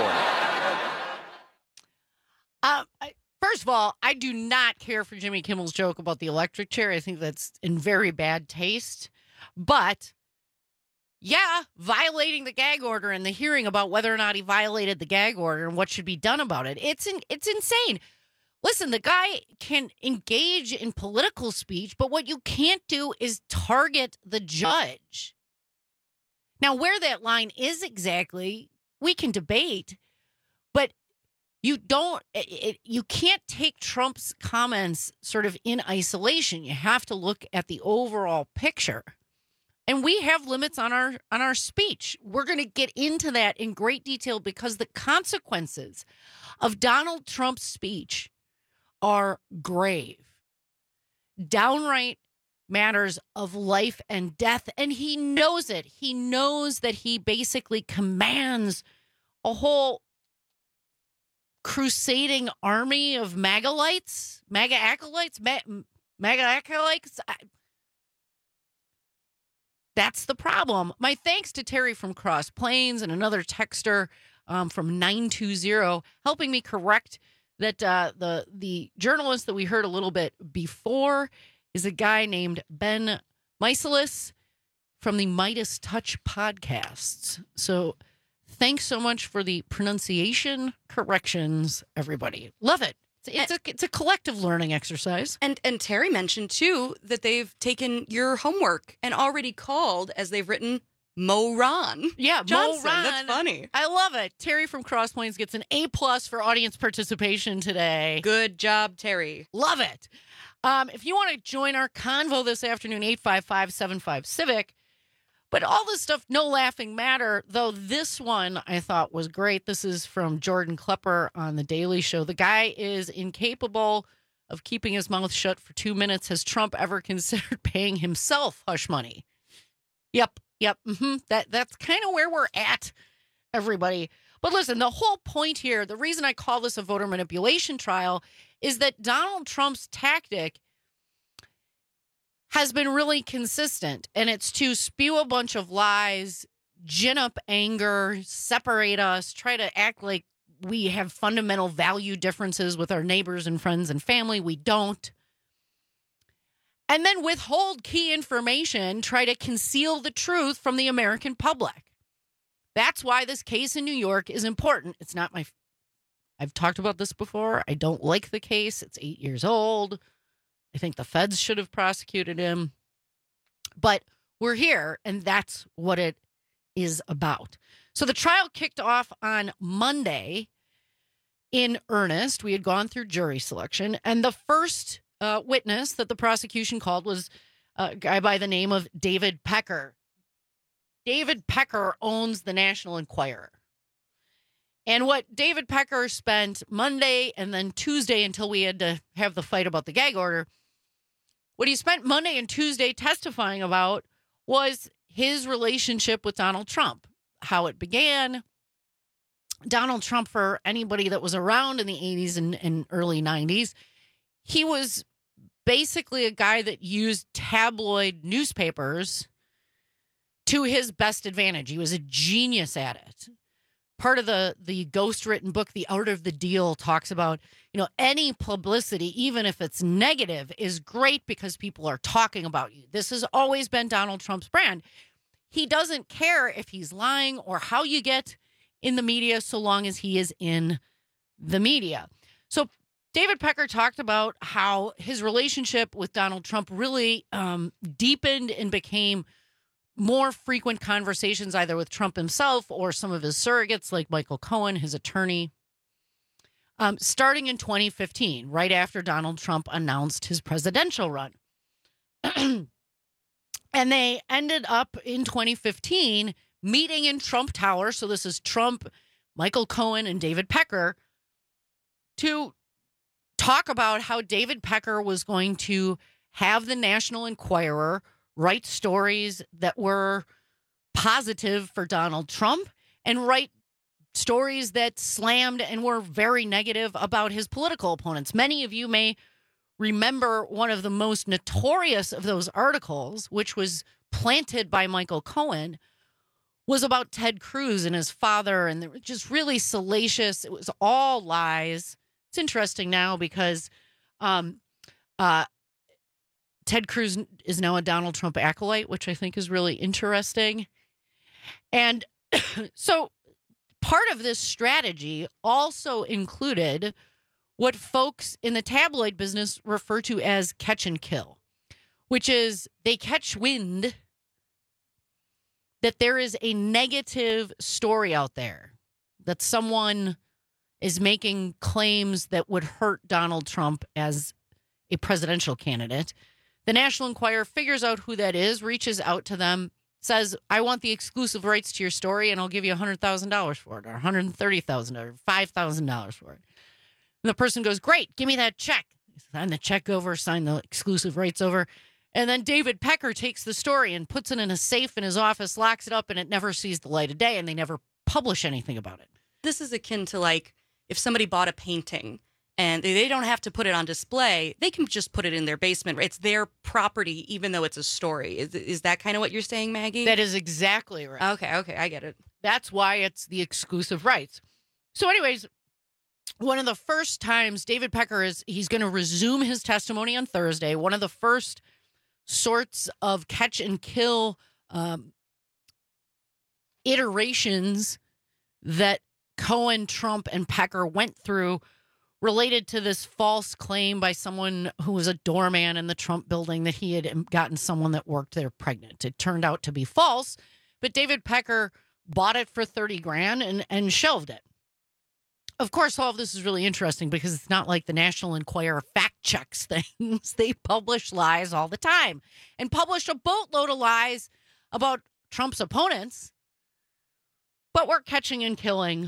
order. First of all, I do not care for Jimmy Kimmel's joke about the electric chair. I think that's in very bad taste. But yeah, violating the gag order and the hearing about whether or not he violated the gag order and what should be done about it. It's insane. Listen, the guy can engage in political speech, but what you can't do is target the judge. Now, where that line is exactly, we can debate, but you can't take Trump's comments sort of in isolation. You have to look at the overall picture. And we have limits on our speech. We're going to get into that in great detail because the consequences of Donald Trump's speech are grave. Downright matters of life and death, and he knows it. He knows that he basically commands a whole crusading army of MAGA-lites, MAGA acolytes. That's the problem. My thanks to Terry from Cross Plains and another texter from 920 helping me correct that the journalist that we heard a little bit before is a guy named Ben Michaelis from the Midas Touch podcasts. So thanks so much for the pronunciation corrections, everybody. Love it. It's a collective learning exercise. And Terry mentioned, too, that they've taken your homework and already called, as they've written, Moron. Yeah, Johnson. Moron. That's funny. I love it. Terry from Cross Plains gets an A+ for audience participation today. Good job, Terry. Love it. If you want to join our convo this afternoon, 855-75-CIVIC. But all this stuff, no laughing matter, though this one I thought was great. This is from Jordan Klepper on The Daily Show. The guy is incapable of keeping his mouth shut for 2 minutes. Has Trump ever considered paying himself hush money? Yep. That's kind of where we're at, everybody. But listen, the whole point here, the reason I call this a voter manipulation trial is that Donald Trump's tactic has been really consistent, and it's to spew a bunch of lies, gin up anger, separate us, try to act like we have fundamental value differences with our neighbors and friends and family. We don't. And then withhold key information, try to conceal the truth from the American public. That's why this case in New York is important. It's not I've talked about this before. I don't like the case. It's 8 years old. I think the feds should have prosecuted him. But we're here, and that's what it is about. So the trial kicked off on Monday in earnest. We had gone through jury selection, and the first witness that the prosecution called was a guy by the name of David Pecker. David Pecker owns the National Enquirer. And what David Pecker spent Monday and then Tuesday until we had to have the fight about the gag order, what he spent Monday and Tuesday testifying about was his relationship with Donald Trump, how it began. Donald Trump, for anybody that was around in the 80s and early 90s, he was basically a guy that used tabloid newspapers to his best advantage. He was a genius at it. Part of the ghost-written book, The Art of the Deal, talks about, any publicity, even if it's negative, is great because people are talking about you. This has always been Donald Trump's brand. He doesn't care if he's lying or how you get in the media so long as he is in the media. So David Pecker talked about how his relationship with Donald Trump really deepened and became more frequent conversations either with Trump himself or some of his surrogates like Michael Cohen, his attorney, starting in 2015, right after Donald Trump announced his presidential run. And they ended up in 2015 meeting in Trump Tower. So this is Trump, Michael Cohen, and David Pecker to talk about how David Pecker was going to have the National Enquirer write stories that were positive for Donald Trump and write stories that slammed and were very negative about his political opponents. Many of you may remember one of the most notorious of those articles, which was planted by Michael Cohen, was about Ted Cruz and his father, and they were just really salacious. It was all lies. It's interesting now because Ted Cruz is now a Donald Trump acolyte, which I think is really interesting. And so part of this strategy also included what folks in the tabloid business refer to as catch and kill, which is they catch wind that there is a negative story out there, that someone is making claims that would hurt Donald Trump as a presidential candidate. The National Enquirer figures out who that is, reaches out to them, says, I want the exclusive rights to your story, and I'll give you $100,000 for it, or $130,000, or $5,000 for it. And the person goes, great, give me that check. Sign the check over, sign the exclusive rights over. And then David Pecker takes the story and puts it in a safe in his office, locks it up, and it never sees the light of day, and they never publish anything about it. This is akin to like if somebody bought a painting and they don't have to put it on display, they can just put it in their basement. It's their property, even though it's a story. Is that kind of what you're saying, Maggie? That is exactly right. Okay, I get it. That's why it's the exclusive rights. So anyways, one of the first times David Pecker he's going to resume his testimony on Thursday. One of the first sorts of catch and kill iterations that Cohen, Trump, and Pecker went through related to this false claim by someone who was a doorman in the Trump building that he had gotten someone that worked there pregnant. It turned out to be false, but David Pecker bought it for $30,000 and shelved it. Of course, all of this is really interesting because it's not like the National Enquirer fact checks things. They publish lies all the time and publish a boatload of lies about Trump's opponents. But we're catching and killing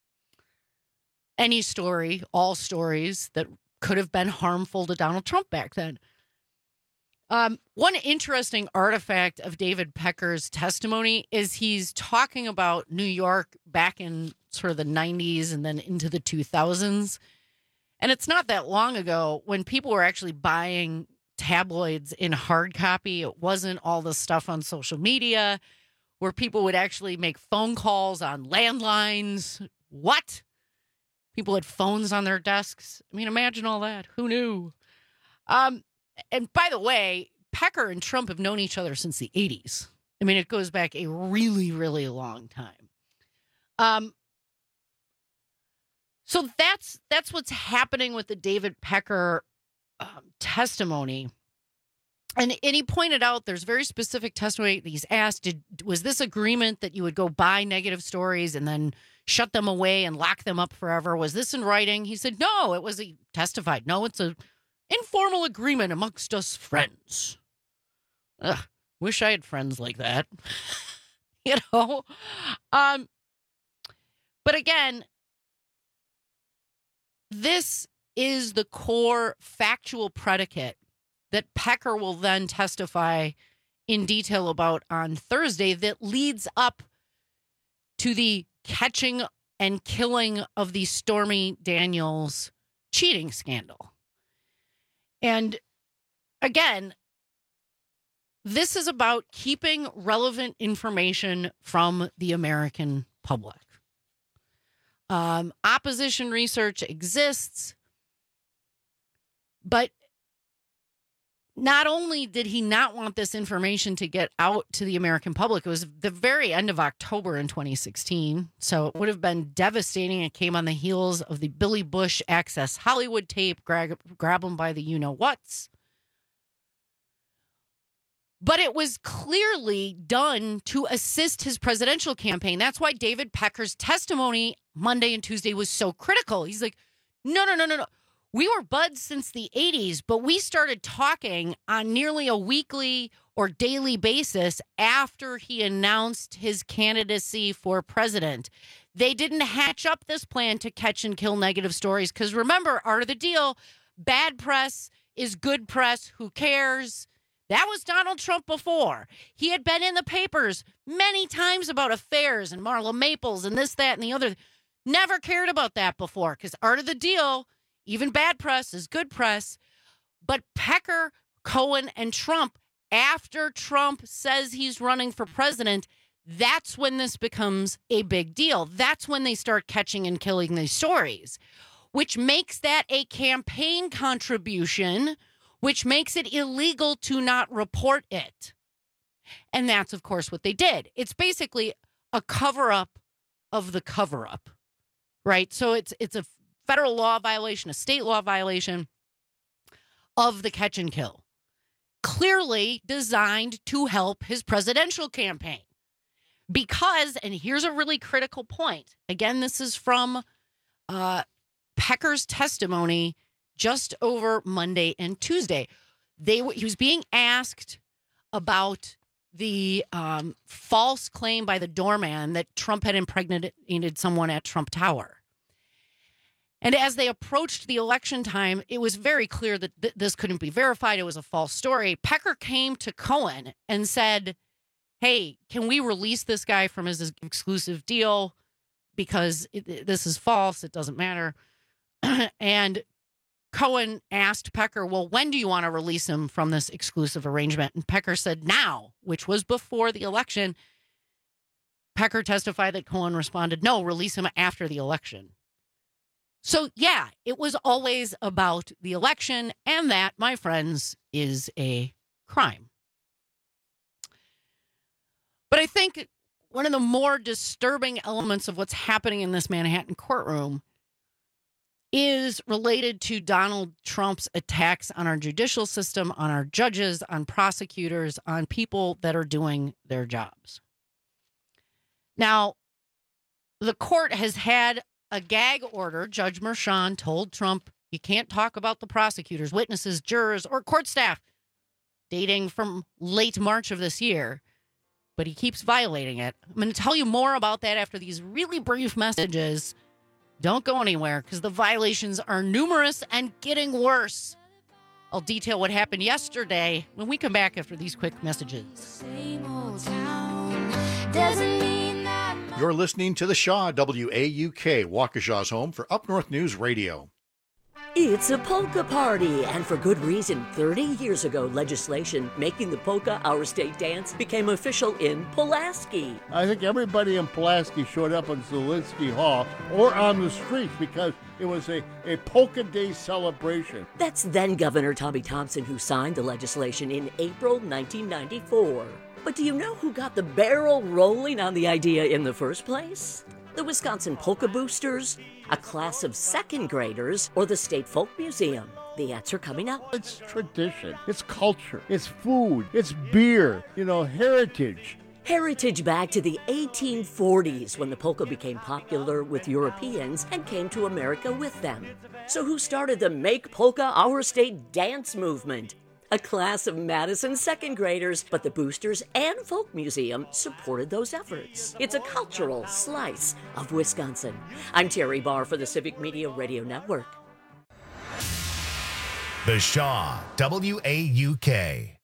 any story, all stories that could have been harmful to Donald Trump back then. One interesting artifact of David Pecker's testimony is he's talking about New York back in sort of the 90s and then into the 2000s. And it's not that long ago when people were actually buying tabloids in hard copy. It wasn't all the stuff on social media where people would actually make phone calls on landlines. What? People had phones on their desks. I mean, imagine all that. Who knew? And by the way, Pecker and Trump have known each other since the 80s. I mean, it goes back a really, really long time. So that's what's happening with the David Pecker testimony. And he pointed out there's very specific testimony that he's asked, was this agreement that you would go buy negative stories and then shut them away and lock them up forever? Was this in writing? He said, no, he testified. No, it's an informal agreement amongst us friends. Ugh, wish I had friends like that. You know? But again, this is the core factual predicate that Pecker will then testify in detail about on Thursday that leads up to the catching and killing of the Stormy Daniels cheating scandal. And again, this is about keeping relevant information from the American public. Opposition research exists, but not only did he not want this information to get out to the American public, it was the very end of October in 2016, so it would have been devastating. It came on the heels of the Billy Bush Access Hollywood tape, grab him by the you-know-whats. But it was clearly done to assist his presidential campaign. That's why David Pecker's testimony Monday and Tuesday was so critical. He's like, no. We were buds since the 80s, but we started talking on nearly a weekly or daily basis after he announced his candidacy for president. They didn't hatch up this plan to catch and kill negative stories because remember, art of the deal, bad press is good press. Who cares? That was Donald Trump before. He had been in the papers many times about affairs and Marla Maples and this, that, and the other. Never cared about that before because art of the deal, even bad press is good press. But Pecker, Cohen, and Trump, after Trump says he's running for president, that's when this becomes a big deal. That's when they start catching and killing these stories, which makes that a campaign contribution, which makes it illegal to not report it. And that's, of course, what they did. It's basically a cover-up of the cover-up, right? So it's a federal law violation, a state law violation of the catch and kill, clearly designed to help his presidential campaign. Because, and here's a really critical point. Again, this is from Pecker's testimony just over Monday and Tuesday. He was being asked about the false claim by the doorman that Trump had impregnated someone at Trump Tower. And as they approached the election time, it was very clear that this couldn't be verified. It was a false story. Pecker came to Cohen and said, hey, can we release this guy from his exclusive deal? Because this is false. It doesn't matter. And Cohen asked Pecker, well, when do you want to release him from this exclusive arrangement? And Pecker said now, which was before the election. Pecker testified that Cohen responded, no, release him after the election. So, yeah, it was always about the election, and that, my friends, is a crime. But I think one of the more disturbing elements of what's happening in this Manhattan courtroom is related to Donald Trump's attacks on our judicial system, on our judges, on prosecutors, on people that are doing their jobs. Now, the court has had a gag order. Judge Merchan told Trump, you can't talk about the prosecutors, witnesses, jurors, or court staff, dating from late March of this year. But he keeps violating it. I'm going to tell you more about that after these really brief messages. Don't go anywhere because the violations are numerous and getting worse. I'll detail what happened yesterday when we come back after these quick messages. You're listening to the Shaw, WAUK, Waukesha's home for Up North News Radio. It's a polka party, and for good reason. 30 years ago, legislation making the polka our state dance became official in Pulaski. I think everybody in Pulaski showed up in Zielinski Hall or on the streets because it was a polka day celebration. That's then Governor Tommy Thompson who signed the legislation in April 1994. But do you know who got the barrel rolling on the idea in the first place? The Wisconsin Polka Boosters, a class of second graders, or the State Folk Museum? The answer coming up. It's tradition, it's culture, it's food, it's beer, heritage. Heritage back to the 1840s when the polka became popular with Europeans and came to America with them. So who started the Make Polka Our State dance movement? A class of Madison second graders, but the Boosters and Folk Museum supported those efforts. It's a cultural slice of Wisconsin. I'm Terry Barr for the Civic Media Radio Network. The Shaw, WAUK.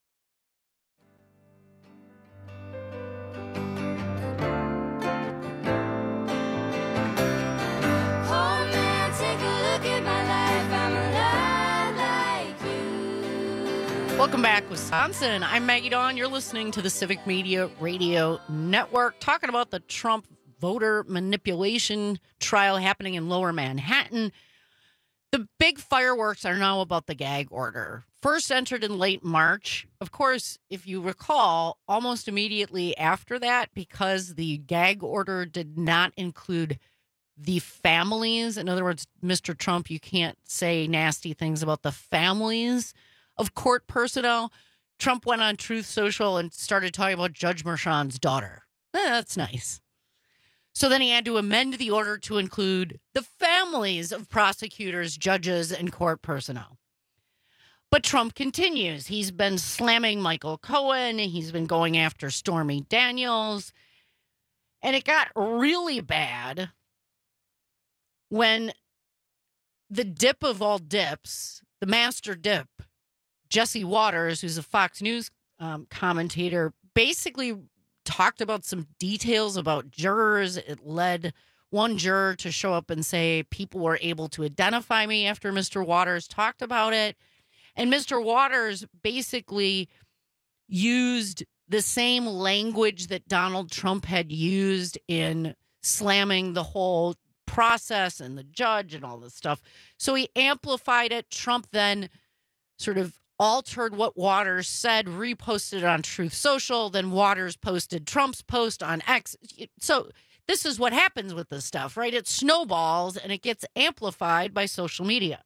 Welcome back, Wisconsin. I'm Maggie Dawn. You're listening to the Civic Media Radio Network, talking about the Trump voter manipulation trial happening in Lower Manhattan. The big fireworks are now about the gag order. First entered in late March. Of course, if you recall, almost immediately after that, because the gag order did not include the families. In other words, Mr. Trump, you can't say nasty things about the families of court personnel. Trump went on Truth Social and started talking about Judge Merchan's daughter. That's nice. So then he had to amend the order to include the families of prosecutors, judges, and court personnel. But Trump continues. He's been slamming Michael Cohen. He's been going after Stormy Daniels. And it got really bad when the dip of all dips, the master dip, Jesse Waters, who's a Fox News commentator, basically talked about some details about jurors. It led one juror to show up and say people were able to identify me after Mr. Waters talked about it. And Mr. Waters basically used the same language that Donald Trump had used in slamming the whole process and the judge and all this stuff. So he amplified it. Trump then sort of altered what Waters said, reposted it on Truth Social. Then Waters posted Trump's post on X. So this is what happens with this stuff, right? It snowballs and it gets amplified by social media.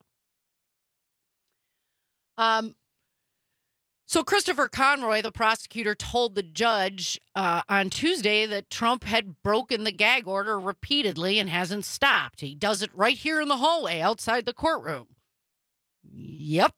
So Christopher Conroy, the prosecutor, told the judge on Tuesday that Trump had broken the gag order repeatedly and hasn't stopped. He does it right here in the hallway outside the courtroom. Yep.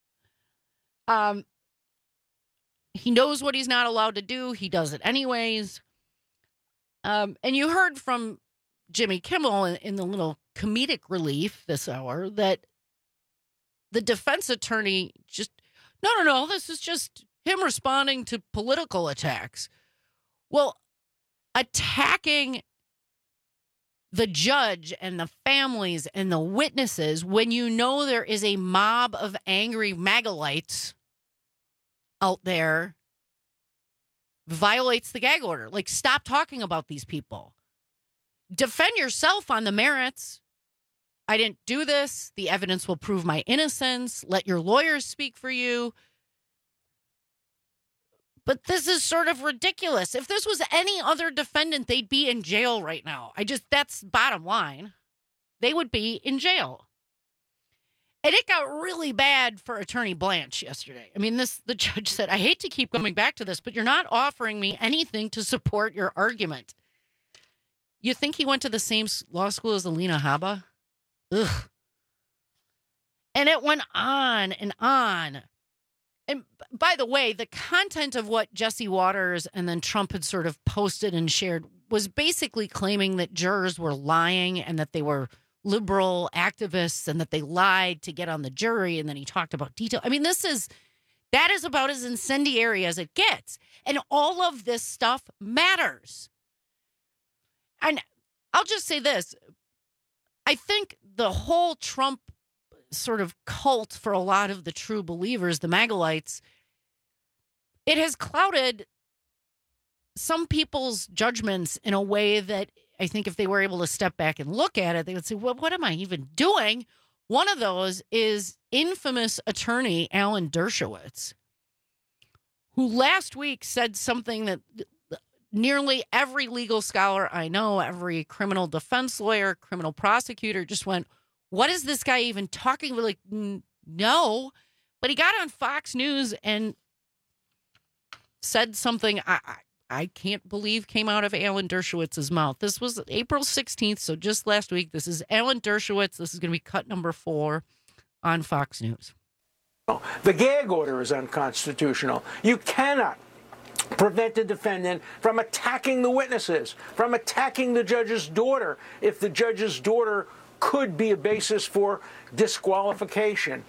He knows what he's not allowed to do. He does it anyways. And you heard from Jimmy Kimmel in the little comedic relief this hour that the defense attorney just, no, this is just him responding to political attacks. Well, attacking the judge and the families and the witnesses when you know there is a mob of angry MAGAlites out there violates the gag order. Like, stop talking about these people. Defend yourself on the merits. I didn't do this. The evidence will prove my innocence. Let your lawyers speak for you. But this is sort of ridiculous. If this was any other defendant, they'd be in jail right now. That's bottom line. They would be in jail. And it got really bad for Attorney Blanche yesterday. I mean, the judge said, I hate to keep coming back to this, but you're not offering me anything to support your argument. You think he went to the same law school as Alina Habba? Ugh. And it went on and on. And by the way, the content of what Jesse Waters and then Trump had sort of posted and shared was basically claiming that jurors were lying and that they were liberal activists and that they lied to get on the jury. And then he talked about detail. I mean, that is about as incendiary as it gets. And all of this stuff matters. And I'll just say this. I think the whole Trump sort of cult for a lot of the true believers, the Magalites, it has clouded some people's judgments in a way that I think if they were able to step back and look at it, they would say, well, what am I even doing? One of those is infamous attorney Alan Dershowitz, who last week said something that nearly every legal scholar I know, every criminal defense lawyer, criminal prosecutor just went, what is this guy even talking about? Like, no. But he got on Fox News and said something I can't believe came out of Alan Dershowitz's mouth. This was April 16th, so just last week. This is Alan Dershowitz. This is going to be cut number 4 on Fox News. The gag order is unconstitutional. You cannot prevent the defendant from attacking the witnesses, from attacking the judge's daughter, if the judge's daughter could be a basis for disqualification.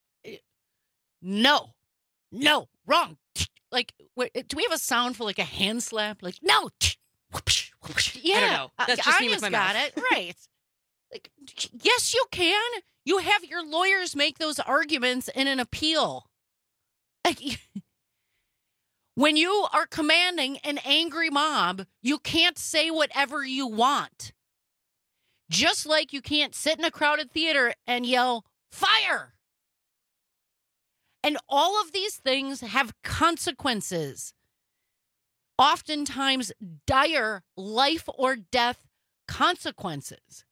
No, wrong. Like, do we have a sound for like a hand slap? Like, no. Yeah, I don't know. That's just me with my got mouth. it right. Like, yes, you can. You have your lawyers make those arguments in an appeal. Like, when you are commanding an angry mob, you can't say whatever you want. Just like you can't sit in a crowded theater and yell, fire. And all of these things have consequences. Oftentimes, dire life or death consequences.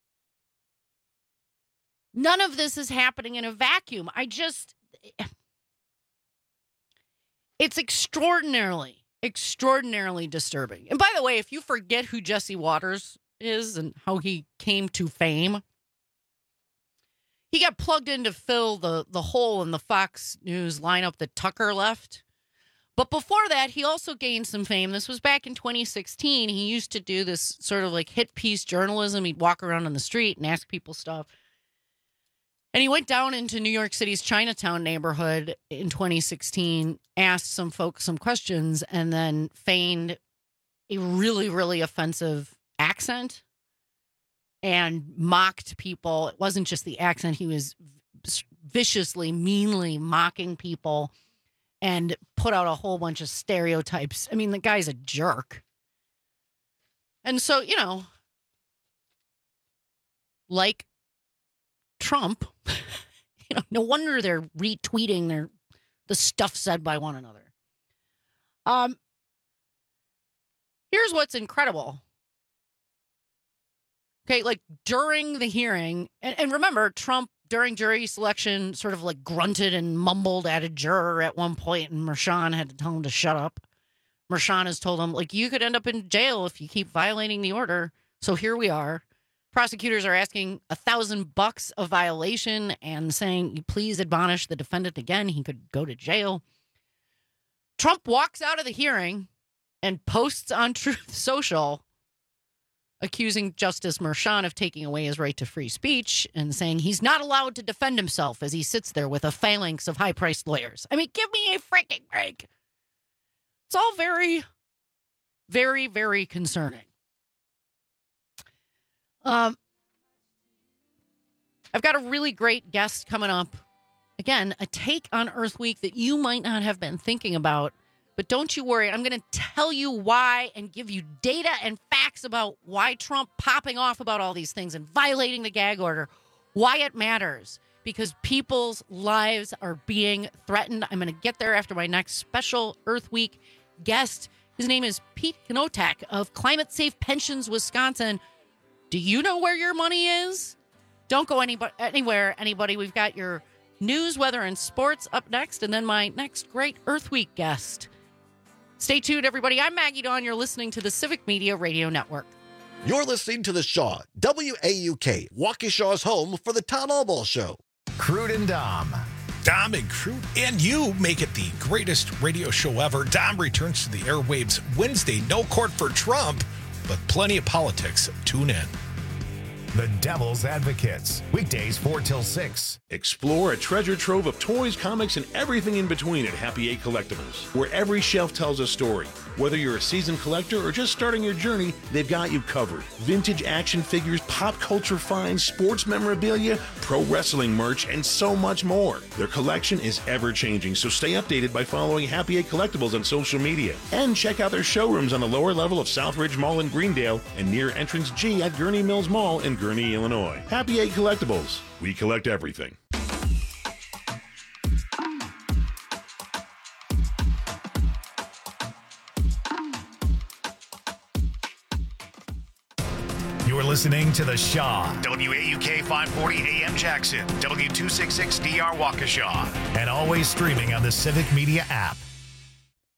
None of this is happening in a vacuum. It's extraordinarily disturbing. And by the way, if you forget who Jesse Waters is and how he came to fame, he got plugged in to fill the hole in the Fox News lineup that Tucker left. But before that, he also gained some fame. This was back in 2016. He used to do this sort of like hit piece journalism. He'd walk around on the street and ask people stuff. And he went down into New York City's Chinatown neighborhood in 2016, asked some folks some questions, and then feigned a really, really offensive accent and mocked people. It wasn't just the accent. He was viciously, meanly mocking people and put out a whole bunch of stereotypes. I mean, the guy's a jerk. And so, like Trump, no wonder they're retweeting the stuff said by one another. Here's what's incredible. Okay, like during the hearing, and remember, Trump during jury selection sort of like grunted and mumbled at a juror at one point, and Merchan had to tell him to shut up. Merchan has told him, like, you could end up in jail if you keep violating the order. So here we are. Prosecutors are asking $1,000 a violation and saying, please admonish the defendant again. He could go to jail. Trump walks out of the hearing and posts on Truth Social accusing Justice Merchan of taking away his right to free speech and saying he's not allowed to defend himself as he sits there with a phalanx of high-priced lawyers. I mean, give me a freaking break. It's all very, very, very concerning. I've got a really great guest coming up. Again, a take on Earth Week that you might not have been thinking about. But don't you worry, I'm going to tell you why and give you data and facts about why Trump popping off about all these things and violating the gag order, why it matters, because people's lives are being threatened. I'm going to get there after my next special Earth Week guest. His name is Pete Knotek of Climate Safe Pensions, Wisconsin. Do you know where your money is? Don't go anywhere, anybody. We've got your news, weather, and sports up next, and then my next great Earth Week guest. Stay tuned, everybody. I'm Maggie Dawn. You're listening to the Civic Media Radio Network. You're listening to The Shaw, WAUK, Waukesha's home for the Todd Albaugh Show. Crude and Dom. Dom and Crude and you make it the greatest radio show ever. Dom returns to the airwaves Wednesday. No court for Trump, but plenty of politics. Tune in. The Devil's Advocates, weekdays 4 till 6. Explore a treasure trove of toys, comics, and everything in between at Happy 8 Collectibles, where every shelf tells a story. Whether you're a seasoned collector or just starting your journey, they've got you covered. Vintage action figures, pop culture finds, sports memorabilia, pro wrestling merch, and so much more. Their collection is ever-changing, so stay updated by following Happy Eight Collectibles on social media. And check out their showrooms on the lower level of Southridge Mall in Greendale and near Entrance G at Gurney Mills Mall in Gurney, Illinois. Happy Eight Collectibles. We collect everything. You're listening to The Shaw, WAUK 540 AM Jackson, W266DR Waukesha, and always streaming on the Civic Media app.